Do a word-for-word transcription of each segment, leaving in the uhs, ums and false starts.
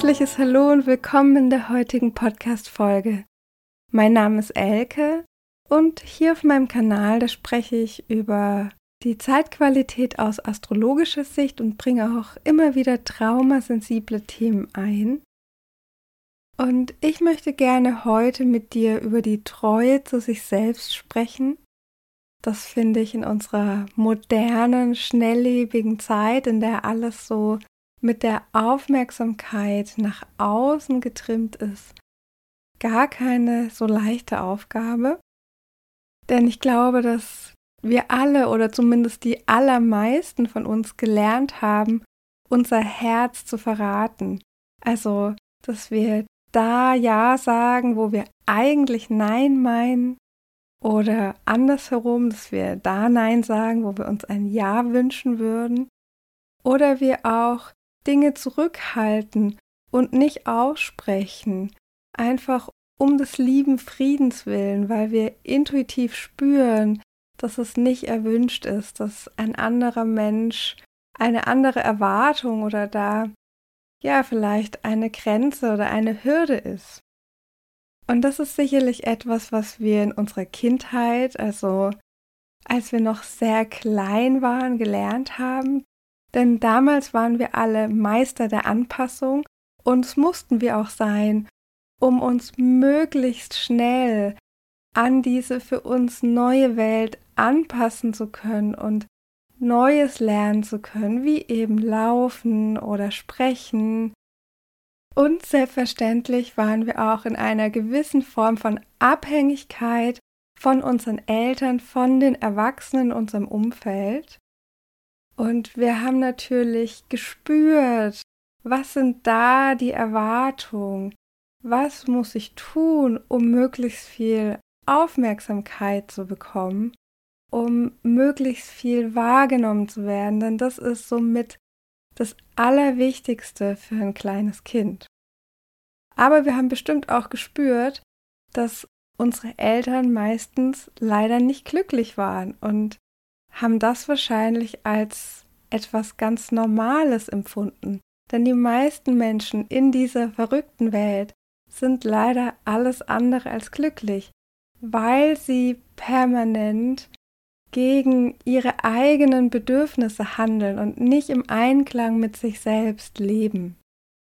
herzliches Hallo und willkommen in der heutigen Podcast-Folge. Mein Name ist Elke und hier auf meinem Kanal, da spreche ich über die Zeitqualität aus astrologischer Sicht und bringe auch immer wieder traumasensible Themen ein. Und ich möchte gerne heute mit dir über die Treue zu sich selbst sprechen. Das finde ich in unserer modernen, schnelllebigen Zeit, in der alles so mit der Aufmerksamkeit nach außen getrimmt ist, gar keine so leichte Aufgabe. Denn ich glaube, dass wir alle oder zumindest die allermeisten von uns gelernt haben, unser Herz zu verraten. Also, dass wir da Ja sagen, wo wir eigentlich Nein meinen, oder andersherum, dass wir da Nein sagen, wo wir uns ein Ja wünschen würden, oder wir auch Dinge zurückhalten und nicht aussprechen, einfach um des lieben Friedens willen, weil wir intuitiv spüren, dass es nicht erwünscht ist, dass ein anderer Mensch eine andere Erwartung oder da ja vielleicht eine Grenze oder eine Hürde ist. Und das ist sicherlich etwas, was wir in unserer Kindheit, also als wir noch sehr klein waren, gelernt haben. Denn damals waren wir alle Meister der Anpassung und es mussten wir auch sein, um uns möglichst schnell an diese für uns neue Welt anpassen zu können und Neues lernen zu können, wie eben laufen oder sprechen. Und selbstverständlich waren wir auch in einer gewissen Form von Abhängigkeit von unseren Eltern, von den Erwachsenen in unserem Umfeld. Und wir haben natürlich gespürt, was sind da die Erwartungen, was muss ich tun, um möglichst viel Aufmerksamkeit zu bekommen, um möglichst viel wahrgenommen zu werden, denn das ist somit das Allerwichtigste für ein kleines Kind. Aber wir haben bestimmt auch gespürt, dass unsere Eltern meistens leider nicht glücklich waren und haben das wahrscheinlich als etwas ganz Normales empfunden. Denn die meisten Menschen in dieser verrückten Welt sind leider alles andere als glücklich, weil sie permanent gegen ihre eigenen Bedürfnisse handeln und nicht im Einklang mit sich selbst leben.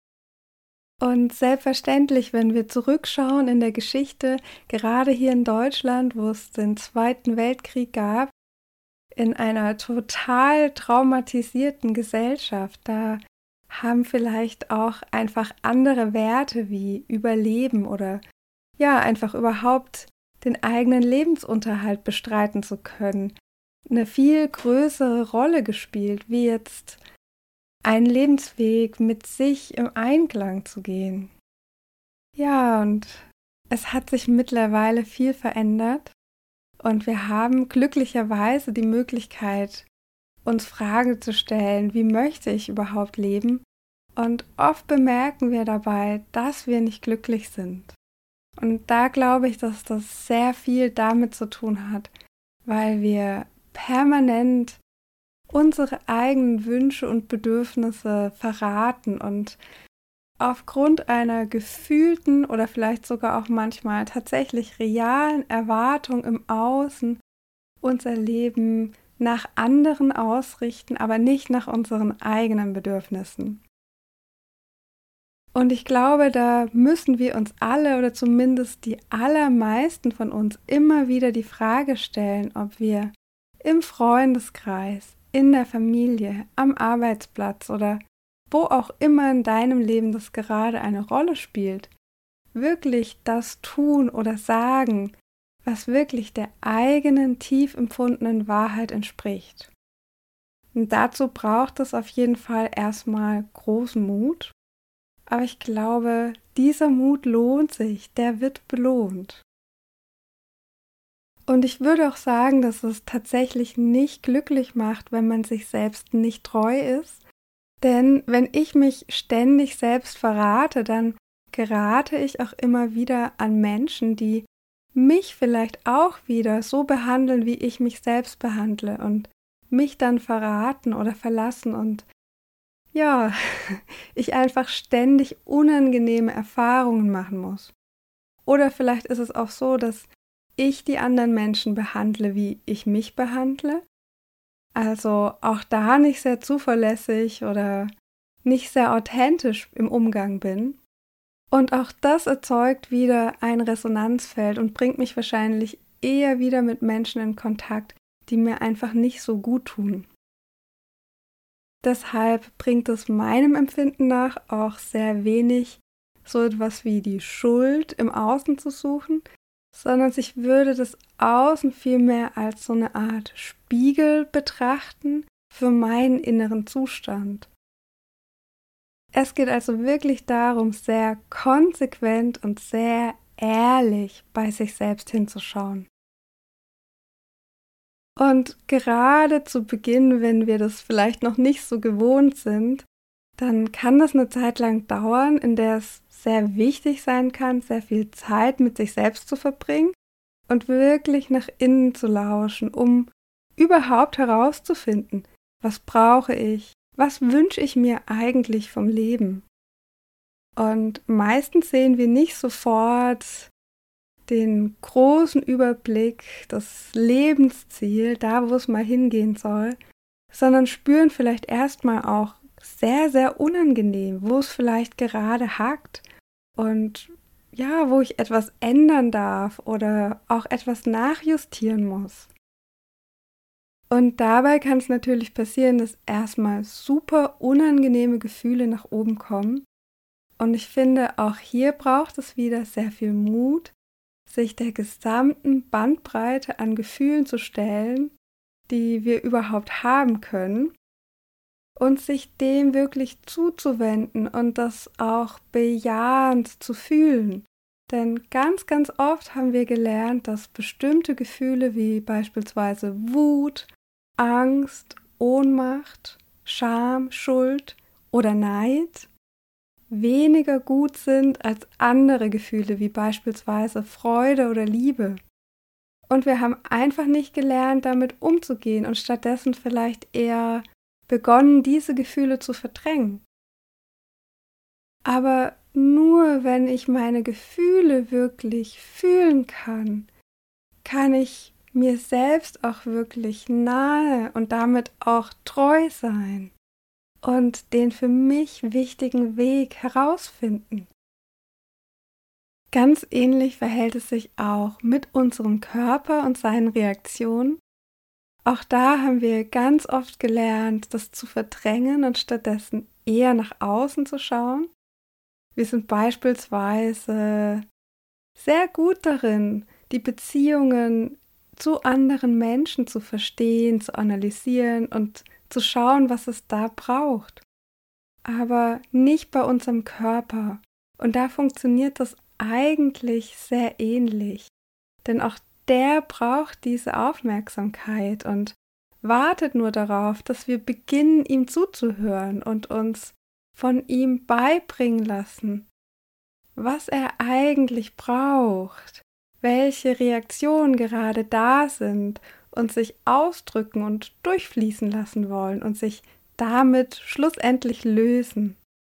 Und selbstverständlich, wenn wir zurückschauen in der Geschichte, gerade hier in Deutschland, wo es den Zweiten Weltkrieg gab, in einer total traumatisierten Gesellschaft, da haben vielleicht auch einfach andere Werte wie Überleben oder ja, einfach überhaupt den eigenen Lebensunterhalt bestreiten zu können, eine viel größere Rolle gespielt, wie jetzt einen Lebensweg mit sich im Einklang zu gehen. Ja, und es hat sich mittlerweile viel verändert und wir haben glücklicherweise die Möglichkeit, uns Fragen zu stellen, wie möchte ich überhaupt leben? Und oft bemerken wir dabei, dass wir nicht glücklich sind. Und da glaube ich, dass das sehr viel damit zu tun hat, weil wir permanent unsere eigenen Wünsche und Bedürfnisse verraten und aufgrund einer gefühlten oder vielleicht sogar auch manchmal tatsächlich realen Erwartung im Außen unser Leben nach anderen ausrichten, aber nicht nach unseren eigenen Bedürfnissen. Und ich glaube, da müssen wir uns alle oder zumindest die allermeisten von uns immer wieder die Frage stellen, ob wir im Freundeskreis, in der Familie, am Arbeitsplatz oder wo auch immer in deinem Leben das gerade eine Rolle spielt, wirklich das tun oder sagen, was wirklich der eigenen tief empfundenen Wahrheit entspricht. Und dazu braucht es auf jeden Fall erstmal großen Mut, aber ich glaube, dieser Mut lohnt sich, der wird belohnt. Und ich würde auch sagen, dass es tatsächlich nicht glücklich macht, wenn man sich selbst nicht treu ist. Denn wenn ich mich ständig selbst verrate, dann gerate ich auch immer wieder an Menschen, die mich vielleicht auch wieder so behandeln, wie ich mich selbst behandle und mich dann verraten oder verlassen. Und ja, ich einfach ständig unangenehme Erfahrungen machen muss. Oder vielleicht ist es auch so, dass ich die anderen Menschen behandle, wie ich mich behandle. Also auch da nicht sehr zuverlässig oder nicht sehr authentisch im Umgang bin. Und auch das erzeugt wieder ein Resonanzfeld und bringt mich wahrscheinlich eher wieder mit Menschen in Kontakt, die mir einfach nicht so gut tun. Deshalb bringt es meinem Empfinden nach auch sehr wenig, so etwas wie die Schuld im Außen zu suchen, sondern ich würde das Außen vielmehr als so eine Art Spiegel betrachten für meinen inneren Zustand. Es geht also wirklich darum, sehr konsequent und sehr ehrlich bei sich selbst hinzuschauen. Und gerade zu Beginn, wenn wir das vielleicht noch nicht so gewohnt sind, dann kann das eine Zeit lang dauern, in der es sehr wichtig sein kann, sehr viel Zeit mit sich selbst zu verbringen und wirklich nach innen zu lauschen, um überhaupt herauszufinden, was brauche ich, was wünsche ich mir eigentlich vom Leben. Und meistens sehen wir nicht sofort den großen Überblick, das Lebensziel, da wo es mal hingehen soll, sondern spüren vielleicht erstmal auch sehr, sehr unangenehm, wo es vielleicht gerade hakt und ja, wo ich etwas ändern darf oder auch etwas nachjustieren muss. Und dabei kann es natürlich passieren, dass erstmal super unangenehme Gefühle nach oben kommen. Und ich finde, auch hier braucht es wieder sehr viel Mut, sich der gesamten Bandbreite an Gefühlen zu stellen, die wir überhaupt haben können, und sich dem wirklich zuzuwenden und das auch bejahend zu fühlen. Denn ganz, ganz oft haben wir gelernt, dass bestimmte Gefühle wie beispielsweise Wut, Angst, Ohnmacht, Scham, Schuld oder Neid weniger gut sind als andere Gefühle wie beispielsweise Freude oder Liebe. Und wir haben einfach nicht gelernt, damit umzugehen und stattdessen vielleicht eher begonnen, diese Gefühle zu verdrängen. Aber nur wenn ich meine Gefühle wirklich fühlen kann, kann ich mir selbst auch wirklich nahe und damit auch treu sein und den für mich wichtigen Weg herausfinden. Ganz ähnlich verhält es sich auch mit unserem Körper und seinen Reaktionen. Auch da haben wir ganz oft gelernt, das zu verdrängen und stattdessen eher nach außen zu schauen. Wir sind beispielsweise sehr gut darin, die Beziehungen zu anderen Menschen zu verstehen, zu analysieren und zu schauen, was es da braucht. Aber nicht bei unserem Körper. Und da funktioniert das eigentlich sehr ähnlich. Denn auch der braucht diese Aufmerksamkeit und wartet nur darauf, dass wir beginnen, ihm zuzuhören und uns von ihm beibringen lassen, was er eigentlich braucht, welche Reaktionen gerade da sind und sich ausdrücken und durchfließen lassen wollen und sich damit schlussendlich lösen.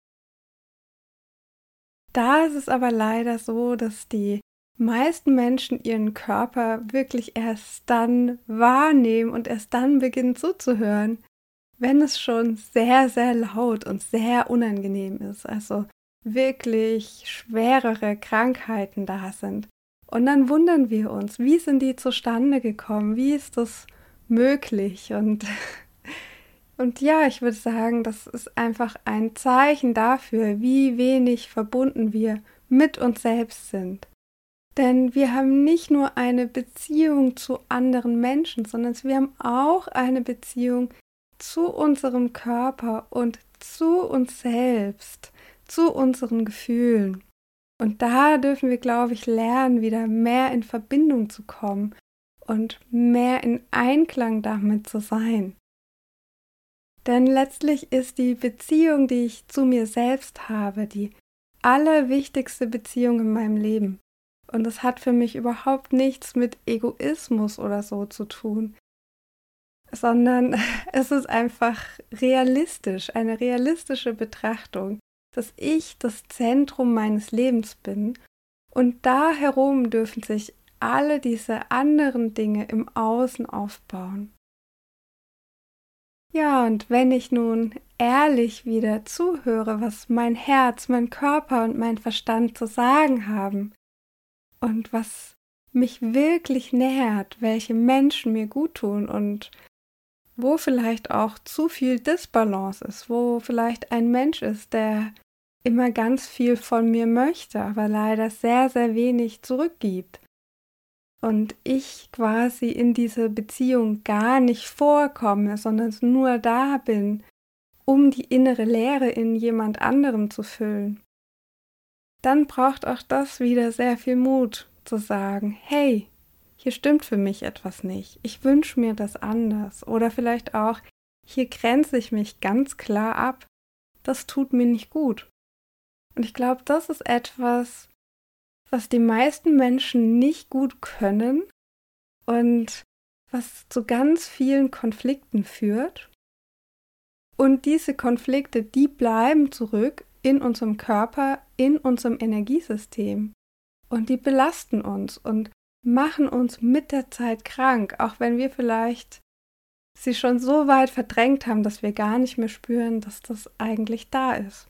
Da ist es aber leider so, dass die meisten Menschen ihren Körper wirklich erst dann wahrnehmen und erst dann beginnen zuzuhören, wenn es schon sehr, sehr laut und sehr unangenehm ist, also wirklich schwerere Krankheiten da sind. Und dann wundern wir uns, wie sind die zustande gekommen, wie ist das möglich? Und, und ja, ich würde sagen, das ist einfach ein Zeichen dafür, wie wenig verbunden wir mit uns selbst sind. Denn wir haben nicht nur eine Beziehung zu anderen Menschen, sondern wir haben auch eine Beziehung zu unserem Körper und zu uns selbst, zu unseren Gefühlen. Und da dürfen wir, glaube ich, lernen, wieder mehr in Verbindung zu kommen und mehr in Einklang damit zu sein. Denn letztlich ist die Beziehung, die ich zu mir selbst habe, die allerwichtigste Beziehung in meinem Leben. Und es hat für mich überhaupt nichts mit Egoismus oder so zu tun, sondern es ist einfach realistisch, eine realistische Betrachtung, dass ich das Zentrum meines Lebens bin und da herum dürfen sich alle diese anderen Dinge im Außen aufbauen. Ja, und wenn ich nun ehrlich wieder zuhöre, was mein Herz, mein Körper und mein Verstand zu sagen haben und was mich wirklich nährt, welche Menschen mir gut tun und wo vielleicht auch zu viel Disbalance ist, wo vielleicht ein Mensch ist, der immer ganz viel von mir möchte, aber leider sehr, sehr wenig zurückgibt. Und ich quasi in diese Beziehung gar nicht vorkomme, sondern nur da bin, um die innere Leere in jemand anderem zu füllen. Dann braucht auch das wieder sehr viel Mut zu sagen, hey, hier stimmt für mich etwas nicht, ich wünsche mir das anders. Oder vielleicht auch, hier grenze ich mich ganz klar ab, das tut mir nicht gut. Und ich glaube, das ist etwas, was die meisten Menschen nicht gut können und was zu ganz vielen Konflikten führt. Und diese Konflikte, die bleiben zurück in unserem Körper, in unserem Energiesystem. Und die belasten uns und machen uns mit der Zeit krank, auch wenn wir vielleicht sie schon so weit verdrängt haben, dass wir gar nicht mehr spüren, dass das eigentlich da ist.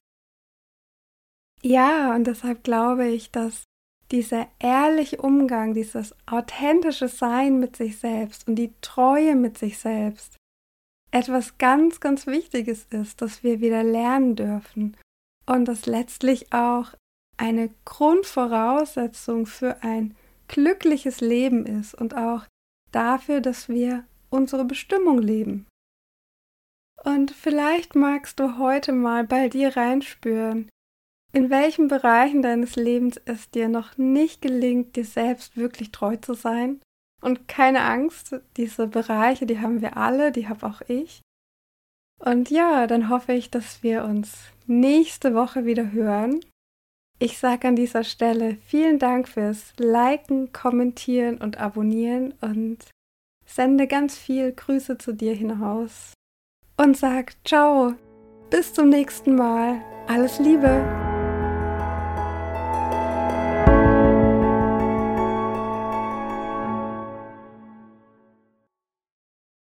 Ja, und deshalb glaube ich, dass dieser ehrliche Umgang, dieses authentische Sein mit sich selbst und die Treue mit sich selbst etwas ganz, ganz Wichtiges ist, dass wir wieder lernen dürfen und das letztlich auch eine Grundvoraussetzung für ein glückliches Leben ist und auch dafür, dass wir unsere Bestimmung leben. Und vielleicht magst du heute mal bei dir reinspüren, in welchen Bereichen deines Lebens es dir noch nicht gelingt, dir selbst wirklich treu zu sein. Und keine Angst, diese Bereiche, die haben wir alle, die habe auch ich. Und ja, dann hoffe ich, dass wir uns nächste Woche wieder hören. Ich sage an dieser Stelle vielen Dank fürs Liken, Kommentieren und Abonnieren und sende ganz viel Grüße zu dir hinaus. Und sag ciao, bis zum nächsten Mal. Alles Liebe!